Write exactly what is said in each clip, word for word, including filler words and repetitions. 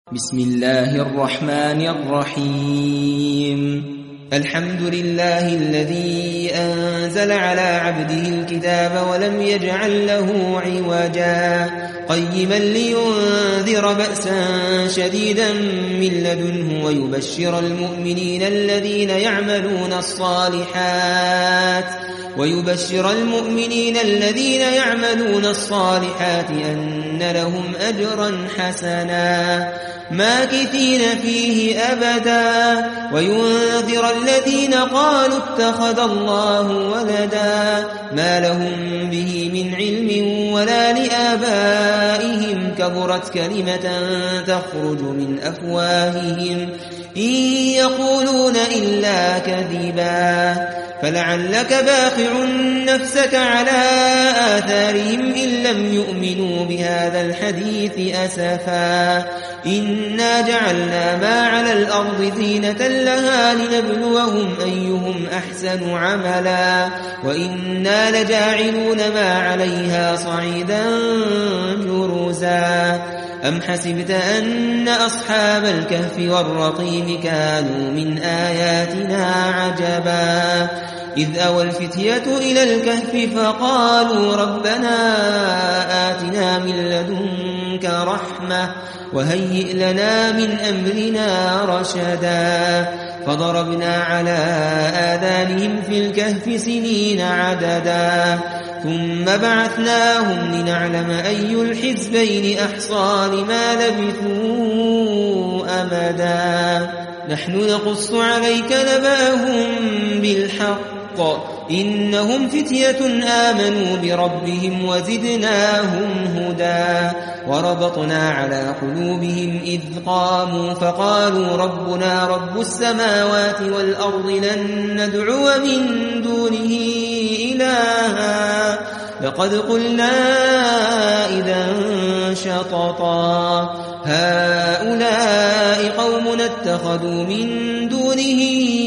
بسم الله الرحمن الرحيم الحمد لله الذي أنزل على عبده الكتاب ولم يجعل له عوجا قيما لينذر بأسا شديدا من لدنه ويبشر المؤمنين الذين يعملون الصالحات ويبشر المؤمنين الذين يعملون الصالحات أن لهم أجرا حسنا ماكثين فيه أبدا وينذر الذين قالوا اتخذ الله ولدا ما لهم به من علم ولا لآبائهم كبرت كلمة تخرج من أفواههم إن يقولون إلا كذبا فلعلك باخع نفسك على آثارهم إن لم يؤمنوا بهذا الحديث أسفا إنا جعلنا ما على الأرض زينة لها لنبلوهم أيهم أحسن عملا وإنا لجاعلون ما عليها صعيدا جرزا أم حسبت أن أصحاب الكهف والرقيم كانوا من آياتنا عجبا إذ أوى الفتية إلى الكهف فقالوا ربنا آتنا من لدنك رحمة وهيئ لنا من أمرنا رشدا فضربنا على آذانهم في الكهف سنين عددا ثم بعثناهم لنعلم أي الحزبين أحصى لما لبثوا أمدا نحن نقص عليك نبأهم بالحق إنهم فتية آمنوا بربهم وزدناهم هدى وربطنا على قلوبهم إذ قاموا فقالوا ربنا رب السماوات والأرض لن ندعو من دونه إلها لقد قلنا إذا شططا هؤلاء قومنا اتخذوا من دونه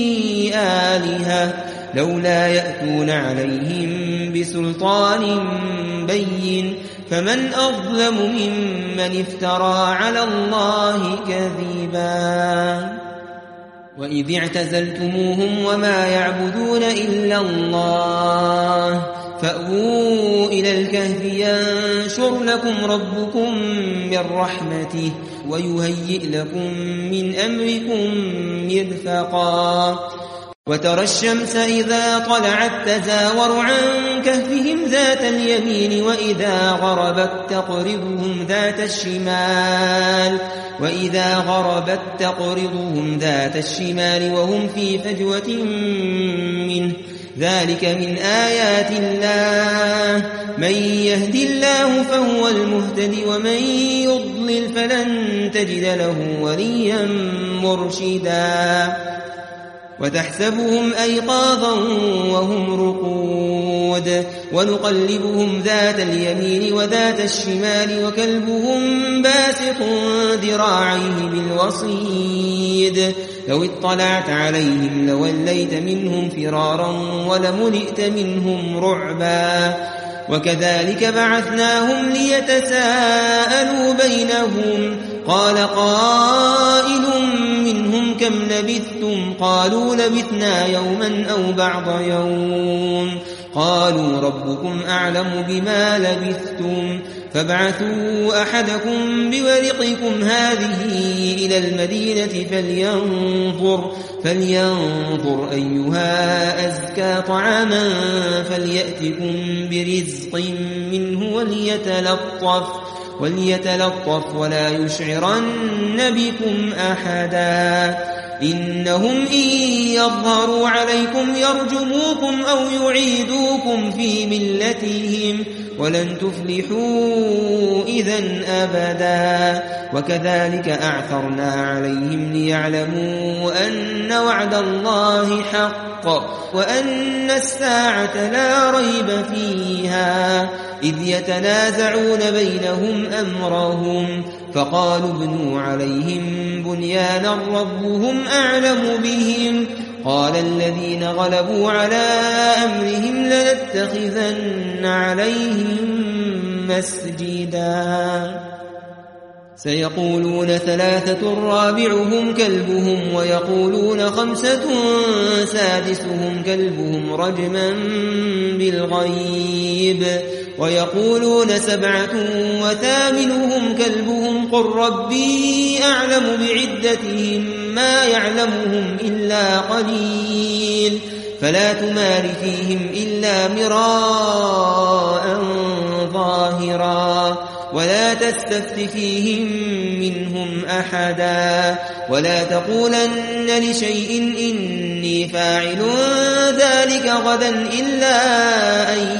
آلهة لولا يأتون عليهم بسلطان بين فمن أظلم ممن افترى على الله كذبا وإذ اعتزلتموهم وما يعبدون إلا الله فأووا إلى الكهف ينشر لكم ربكم من رحمته ويهيئ لكم من أمركم مرفقا وترى الشمس إذا طلعت تزاور عن كهفهم ذات اليمين وإذا غربت تقرضهم ذات الشمال وإذا غربت تقرضهم ذات الشمال وهم في فجوة منه ذلك من آيات الله من يهد الله فهو المهتد ومن يضلل فلن تجد له وليا مرشدا وتحسبهم أيقاظا وهم رقود ونقلبهم ذات اليمين وذات الشمال وكلبهم باسط ذراعيه بالوصيد لو اطلعت عليهم لوليت منهم فرارا ولملئت منهم رعبا وكذلك بعثناهم ليتساءلوا بينهم قال قائل منهم كم لبثتم قالوا لبثنا يوما أو بعض يوم قالوا ربكم أعلم بما لبثتم فابعثوا أحدكم بورقكم هذه إلى المدينة فلينظر, فلينظر أيها أزكى طعاما فليأتكم برزق منه وليتلطف وليتلطف ولا يشعرن بكم أحدا إنهم إن يظهروا عليكم يرجموكم أو يعيدوكم في ملتهم ولن تفلحوا إذن أبدا وكذلك أعثرنا عليهم ليعلموا أن وعد الله حق وأن الساعة لا ريب فيها إذ يتنازعون بينهم أمرهم فقالوا ابنوا عليهم بنيانا ربهم أعلم بهم قال الذين غلبوا على أمرهم لنتخذن عليهم مسجدا سيقولون ثلاثة رابعهم كلبهم ويقولون خمسة سادسهم كلبهم رجما بالغيب ويقولون سبعة وثامنهم كلبهم قل ربي أعلم بعدتهم ما يعلمهم إلا قليل فلا تمار فيهم إلا مراء ظاهرا ولا تستفت فيهم منهم أحدا ولا تقولن لشيء إني فاعل ذلك غدا إلا أن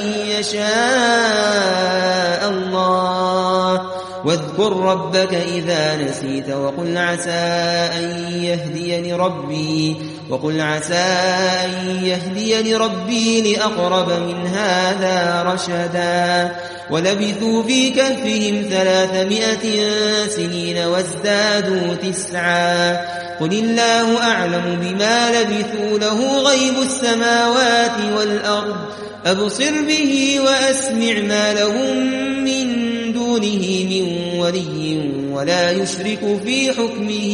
يشاء الله واذكر ربك إذا نسيت وقل عسى أن يهديني ربي وقل عسى أن يهديني ربي لأقرب من هذا رشدا ولبثوا في كهفهم ثلاثمائة سنين وازدادوا تسعا قل الله أعلم بما لبثوا له غيب السماوات والأرض أبصر به وأسمع ما لهم من دونه من ولي ولا يشرك في حكمه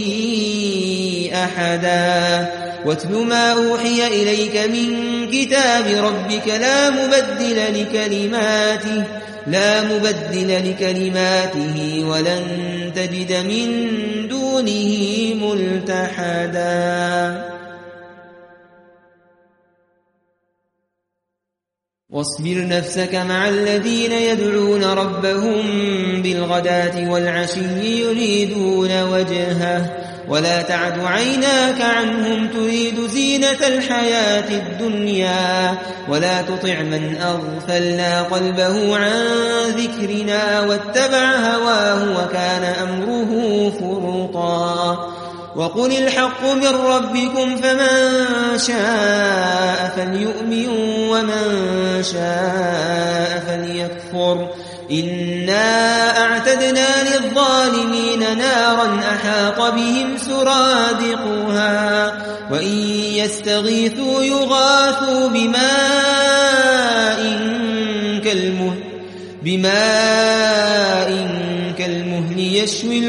أحدا واتل ما أوحي إليك من كتاب ربك لا مبدل لكلماته لا مبدل لكلماته ولن تجد من دونه ملتحدا واصبر نفسك مع الذين يدعون ربهم بالغداة والعشي يريدون وجهه ولا تعد عيناك عنهم تريد زينة الحياة الدنيا ولا تطع من أغفلنا قلبه عن ذكرنا واتبع هواه وكان أمره فرطا وقل الحق من ربكم فمن شاء فليؤمن ومن شاء فليكفر إنا أعتدنا للظالمين نارا أحاط بهم سرادقها وإن يستغيثوا يغاثوا بماء كالمهل بماء كالمهل يشوي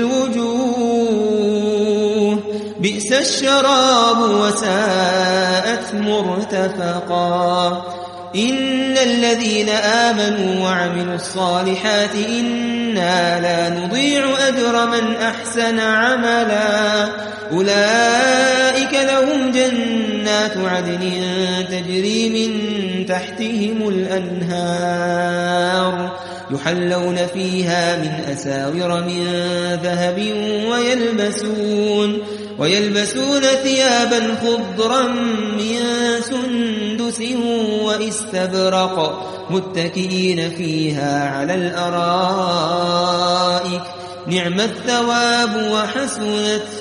الوجوه بئس الشراب وساءت مرتفقا إن الذين آمنوا وعملوا الصالحات إنا لا نضيع أجر من أحسن عملا أولئك لهم جنات عدن تجري من تحتهم الأنهار يحلون فيها من أساور من ذهب ويلبسون ويلبسون ثيابا خضرا من سندس واستبرق متكئين فيها على الأرائك نعم الثواب وحسنت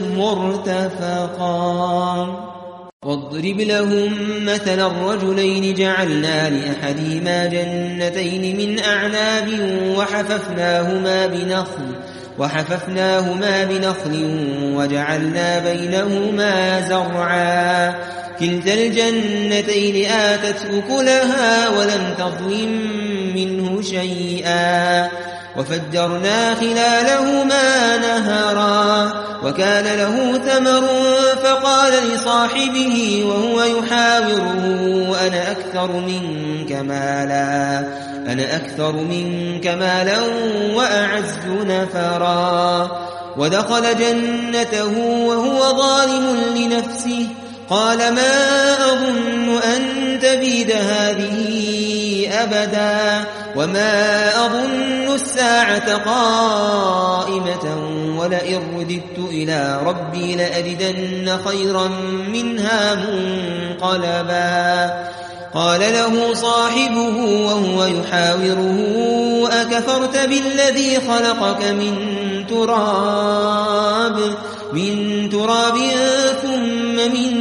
مرتفقا واضرب لهم مثلا الرجلين جعلنا لأحدهما جنتين من أعناب وحففناهما بنخل وحففناهما بنخل وجعلنا بينهما زرعا كلتا الجنتين آتت أكلها ولم تظلم منه شيئا وفجرنا خلالهما نهرا وكان له ثمر فقال لصاحبه وهو يحاوره أنا أكثر منك مالا أنا أكثر منك مالا وأعز نفرا ودخل جنته وهو ظالم لنفسه قال ما أظن أن تبيد هذه أبدا وما أظن الساعة قائمة ولئن رددت إلى ربي لأجدن خيرا منها منقلبا قال له صاحبه وهو يحاوره أكفرت بالذي خلقك من تراب من تراب ثم من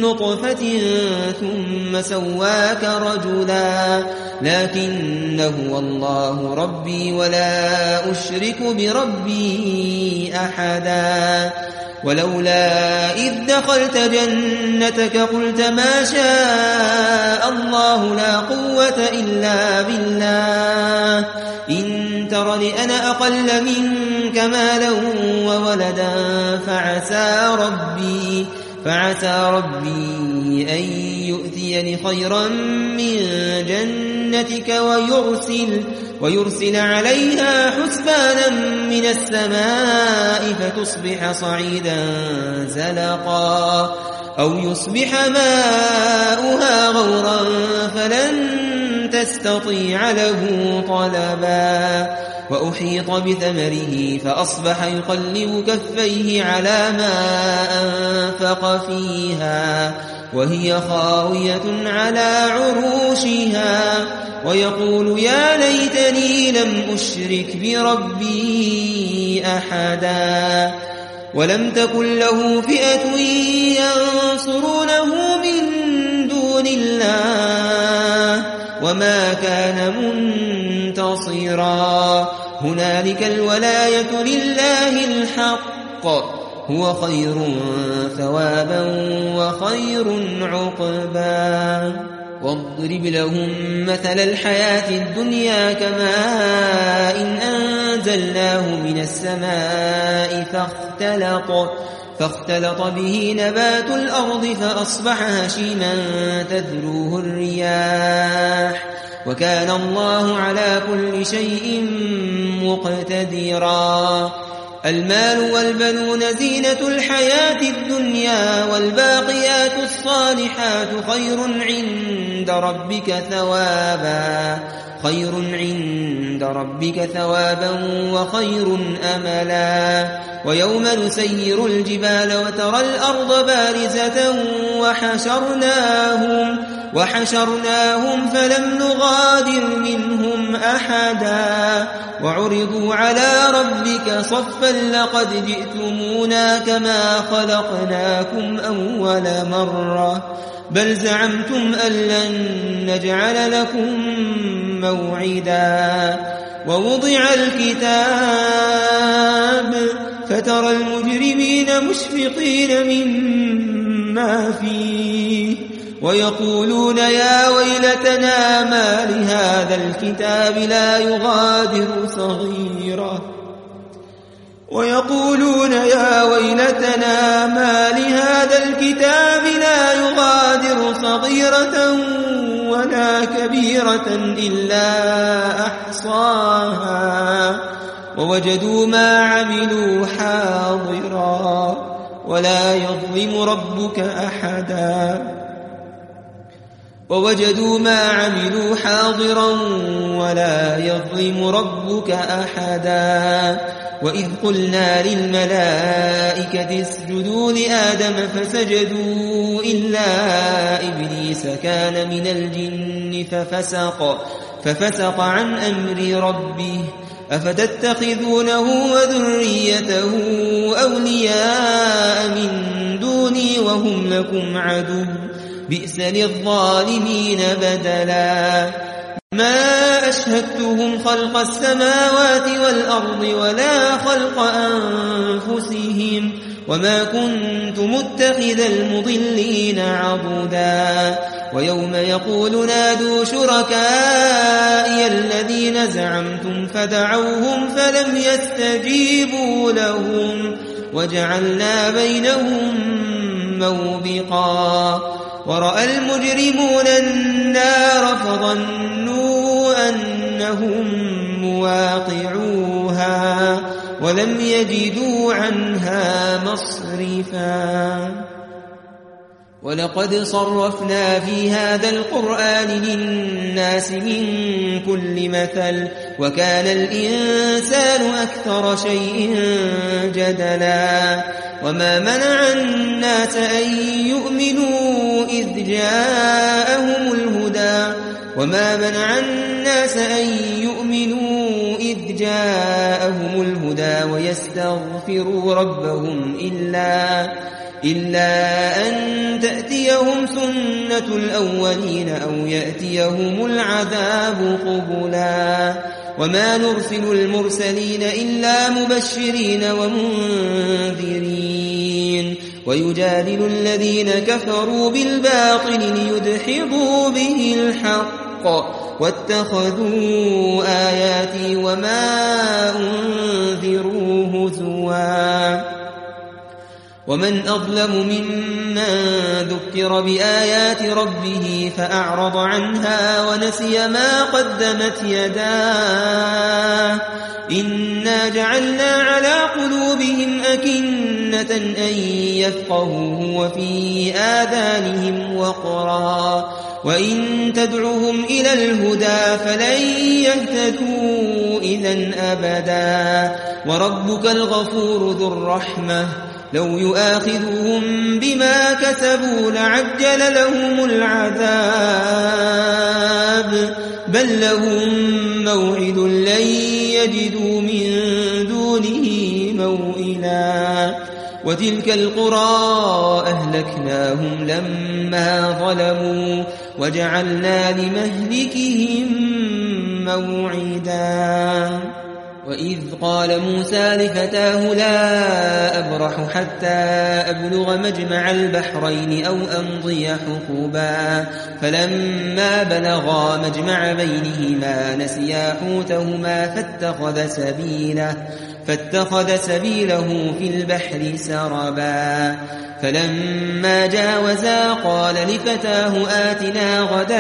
نطفة ثم سواك رجلا لكن هو الله ربي ولا أشرك بربي أحدا ولولا إذ دخلت جنتك قلت ما شاء الله لا قوة إلا بالله إن ترني أنا أقل منك مالا وولدا فعسى ربي فعسى ربي أن يؤتيني خيرا من جنتك ويرسل, ويرسل عليها حسبانا من السماء فتصبح صعيدا زلقا أو يصبح ماؤها غورا فلن تستطيع له طلبا وأحيط بثمره فأصبح يقلب كفيه على ما أنفق فيها وهي خاوية على عروشها ويقول يا ليتني لم أشرك بربي أحدا ولم تكن له فئة ينصرونه من دون الله وما كان منتصرا هنالك الولاية لله الحق هو خير ثوابا وخير عقبا واضرب لهم مثل الحياة الدنيا كماء إن أنزلناه من السماء فاختلط فاختلط به نبات الأرض فأصبح هشيما تذروه الرياح وكان الله على كل شيء مقتدرا المال والبنون زينة الحياة الدنيا والباقيات الصالحات خير عند ربك ثوابا خير عند ربك ثوابا وخير أملا ويوم نسير الجبال وترى الأرض بارزة وحشرناهم وحشرناهم فلم نغادر منهم أحدا وعرضوا على ربك صفا لقد جئتمونا كما خلقناكم أول مرة بل زعمتم أن لن نجعل لكم موعدا ووضع الكتاب فترى المجرمين مشفقين مما فيه ويقولون يا ويلتنا ما لهذا الكتاب لا يغادر صغيرة ويقولون يا ويلتنا ما لهذا الكتاب لا يغادر صغيرة ولا كبيرة إلا أحصاها ووجدوا ما عملوا حاضرا ولا يظلم ربك أحدا ووجدوا ما عملوا حاضرا ولا يظلم ربك أحدا وإذ قلنا للملائكة اسجدوا لآدم فسجدوا إلا إبليس كان من الجن ففسق ففسق عن أمر ربه أفتتخذونه وذريته أولياء من دوني وهم لكم عدو بئس للظالمين بدلا ما أشهدتهم خلق السماوات والأرض ولا خلق أنفسهم وما كنت متخذ المضلين عضدا ويوم يقول نادوا شركائي الذين زعمتم فدعوهم فلم يستجيبوا لهم وجعلنا بينهم موبقا ورأى المجرمون النار فظنوا أنهم مواقعوها ولم يجدوا عنها مصرفا ولقد صرفنا في هذا القرآن للناس من كل مثل وكان الإنسان أكثر شيء جدلا وما منع الناس أن يؤمنوا إذ جاءهم الهدى وما منع الناس أن يؤمنوا إذ جاءهم الهدى ويستغفروا ربهم إلا إلا أن تأتيهم سنة الأولين أو يأتيهم العذاب قبلا وما نرسل المرسلين إلا مبشرين ومنذرين ويجادل الذين كفروا بالباطل ليدحضوا به الحق واتخذوا آياتي وما أنذروا هزوا ومن أظلم ممن ذكر بآيات ربه فأعرض عنها ونسي ما قدمت يداه إنا جعلنا على قلوبهم أكنة أن يفقهوه وفي آذانهم وقرا وإن تدعوهم إلى الهدى فلن يهتدوا إذا أبدا وربك الغفور ذو الرحمة لو يؤاخذهم بما كسبوا لعجل لهم العذاب بل لهم موعد لن يجدوا من دونه موئلا وتلك القرى أهلكناهم لما ظلموا وجعلنا لمهلكهم موعدا وإذ قال موسى لفتاه لا أبرح حتى أبلغ مجمع البحرين أو أمضي حقبا فلما بلغا مجمع بينهما نسيا حوتهما فاتخذ سبيله فاتخذ سبيله في البحر سربا فلما جاوزا قال لفتاه آتنا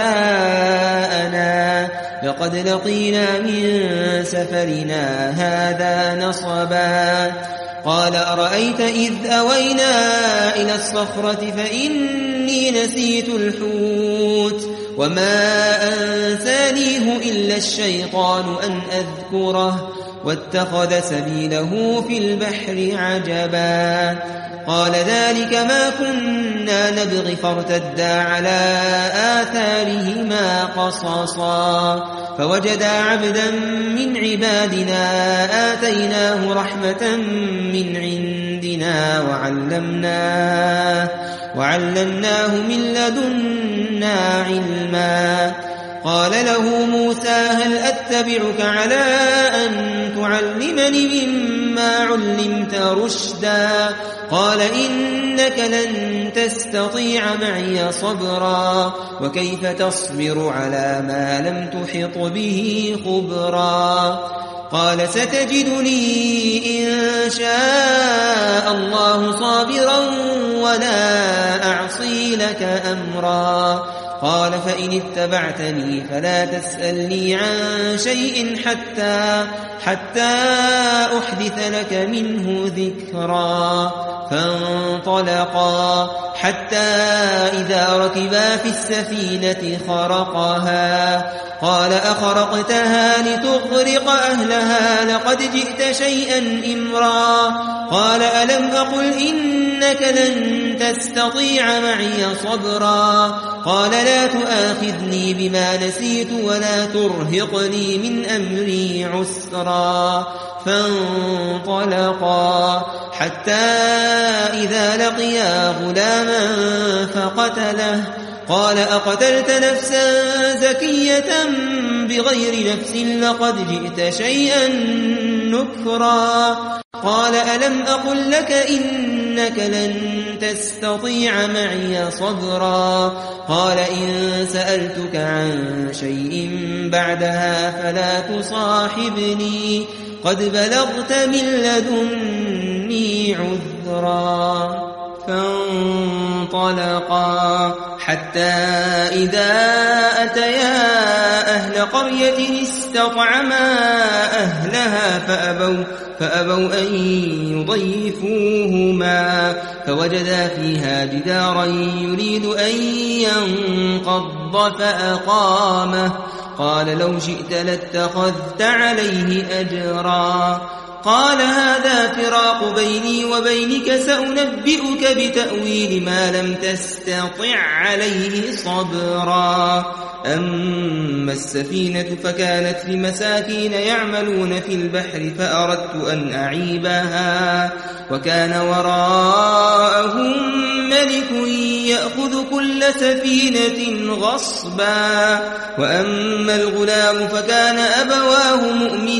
غداءنا لقد لقينا من سفرنا هذا نصبا قال أرأيت إذ أوينا إلى الصخرة فإني نسيت الحوت وما أنسانيه إلا الشيطان أن أذكره واتخذ سبيله في البحر عجبا قال ذلك ما كنا نبغي فارتدا على آثارهما قصصا فوجدا عبدا من عبادنا آتيناه رحمة من عندنا وعلمناه, وعلمناه من لدنا علما قال له موسى هل أتبعك على أن تعلمني مما علمت رشدا قال إنك لن تستطيع معي صبرا وكيف تصبر على ما لم تحط به خبرا قال ستجدني إن شاء الله صابرا ولا أعصي لك أمرا قال فإن اتبعتني فلا تسألني عن شيء حتى حتى أحدث لك منه ذكرا فانطلقا حتى إذا ركبا في السفينة خرقها قال أخرقتها لتغرق أهلها لقد جئت شيئا إمرا قال ألم أقل إنك لن تستطيع معي صبرا قال لا تؤاخذني بما نسيت ولا ترهقني من أمري عسرا فانطلقا حتى إذا لقيا غلاما فقتله قال أقتلت نفسا زكية بغير نفس لقد جئت شيئا نكرا قال ألم أقل لك إنك لن تستطيع معي صبرا قال إن سألتك عن شيء بعدها فلا تصاحبني قد بلغت من لدني عذرا فانطلقا حتى إذا أتيا أهل قرية استطعما أهلها فأبوا, فأبوا أن يضيفوهما فوجدا فيها جدارا يريد أن ينقض فأقامه قال لو شئت لاتخذت عليه أجرا قال هذا فراق بيني وبينك سأنبئك بتأويل ما لم تستطع عليه صبرا أما السفينة فكانت لمساكين يعملون في البحر فأردت أن أعيبها وكان وراءهم ملك يأخذ كل سفينة غصبا وأما الغلام فكان أبواه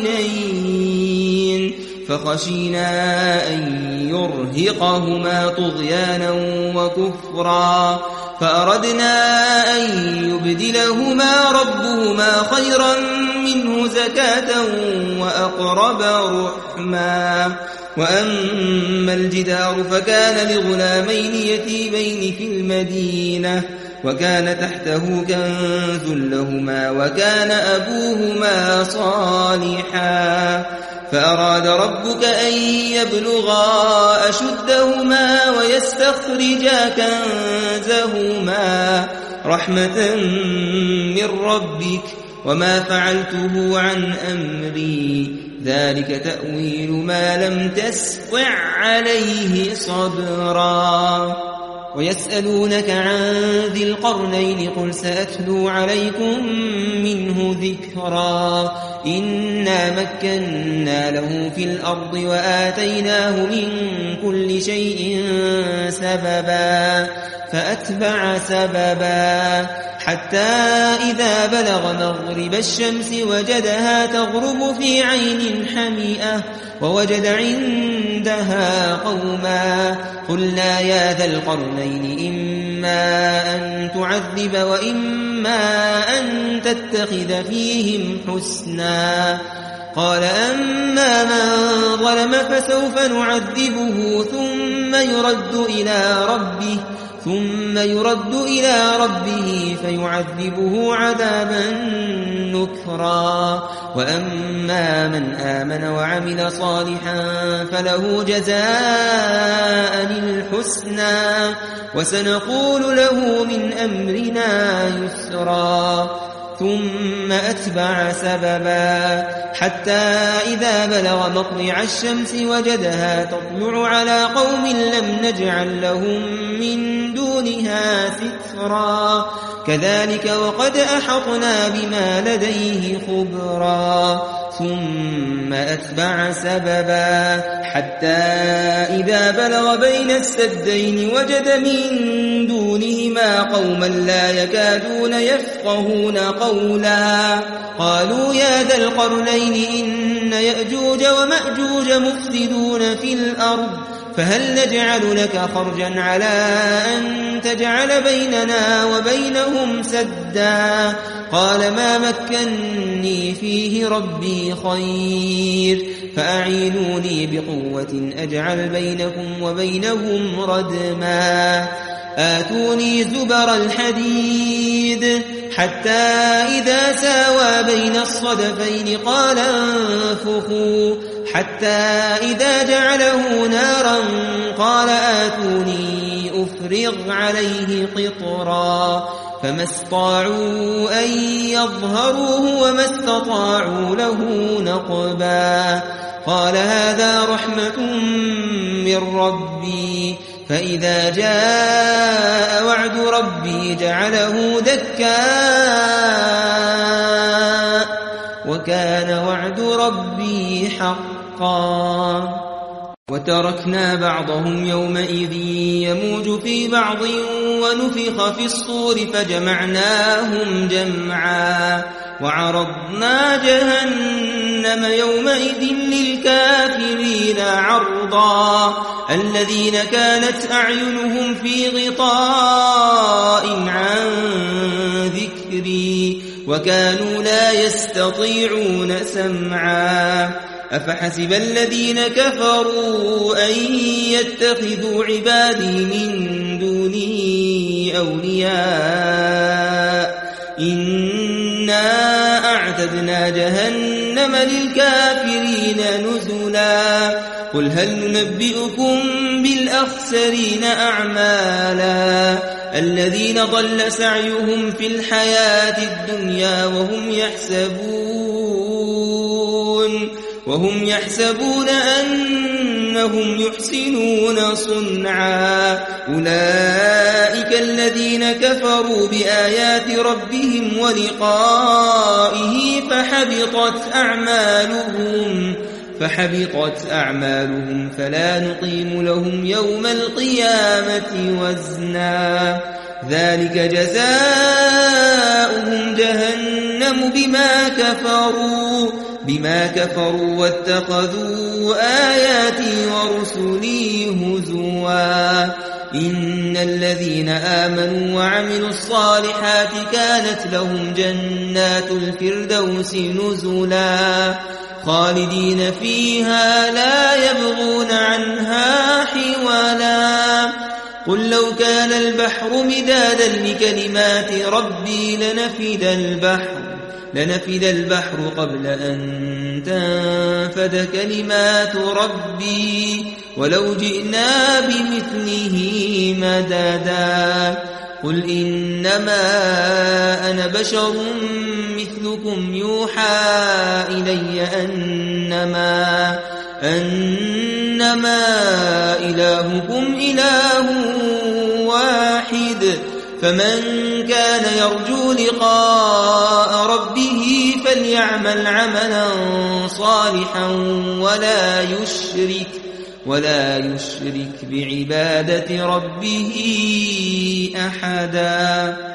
مؤمنين فخشينا أن يرهقهما طغيانا وكفرا فأردنا أن يبدلهما ربهما خيرا منه زكاة وأقرب رحما وأما الجدار فكان لغلامين يتيمين في المدينة وكان تحته كنز لهما وكان أبوهما صالحا فأراد ربك أن يبلغا أشدهما ويستخرجا كنزهما رحمة من ربك وما فعلته عن أمري ذلك تأويل ما لم تستطع عليه صبرا ويسألونك عن ذي القرنين قل سأتلو عليكم منه ذكرا إنا مكنا له في الأرض وآتيناه من كل شيء سببا فأتبع سببا حتى إذا بلغ مغرب الشمس وجدها تغرب في عين حمئة ووجد عندها قوما قلنا يا ذا القرنين إما أن تعذب وإما أن تتخذ فيهم حسنا قال أما من ظلم فسوف نعذبه ثم يرد إلى ربه ثم يرد إلى ربه فيعذبه عذابا نكرا وأما من آمن وعمل صالحا فله جزاء الحسنى وسنقول له من أمرنا يسرا ثم أتبع سببا حتى إذا بلغ مطلع الشمس وجدها تطلع على قوم لم نجعل لهم من دونها سترا كذلك وقد أحطنا بما لديه خبرا ثم أتبع سببا حتى إذا بلغ بين السدين وجد من دونهما قوما لا يكادون يفقهون قولا قالوا يا ذا القرنين إن يأجوج ومأجوج مفسدون في الأرض فهل نجعل لك خرجا على أن تجعل بيننا وبينهم سدا قال ما مكني فيه ربي خير فأعينوني بقوة أجعل بينكم وبينهم ردما آتوني زبر الحديد حتى إذا ساوى بين الصدفين قال انفخوا حتى إذا جعله نارا قال آتوني أفرغ عليه قطرا فما استطاعوا أن يظهروه وما استطاعوا له نقبا قال هذا رحمة من ربي فإذا جاء وعد ربي جعله دكاء وكان وعد ربي حقا وتركنا بعضهم يومئذ يموج في بعض ونفخ في الصور فجمعناهم جمعا وعرضنا جهنم يومئذ للكافرين عرضا الذين كانت أعينهم في غطاء عن ذكري وكانوا لا يستطيعون سمعا أفحسب الذين كفروا أن يتخذوا عبادي من دوني أولياء إنا أعتدنا جهنم للكافرين نزلا قل هل ننبئكم بالأخسرين أعمالا الذين ضل سعيهم في الحياة الدنيا وهم يحسبون وهم يحسبون أنهم يحسنون صنعا أولئك الذين كفروا بآيات ربهم ولقائه فحبطت أعمالهم فحبطت أعمالهم فلا نقيم لهم يوم القيامة وزنا ذلك جزاؤهم جهنم بما كفروا بما كفروا واتخذوا آياتي ورسلي هزوا إن الذين آمنوا وعملوا الصالحات كانت لهم جنات الفردوس نزلا خالدين فيها لا يبغون عنها حولا قل لو كان البحر مدادا لكلمات ربي لنفد البحر لنفد البحر قبل أن تنفد كلمات ربي ولو جئنا بمثله مددا قل إنما أنا بشر مثلكم يوحى إلي أنما أنما إلهكم إله واحد فمن كان يرجو لقاء ربه فليعمل عملا صالحا ولا يشرك ولا يشرك بعبادة ربه أحدا.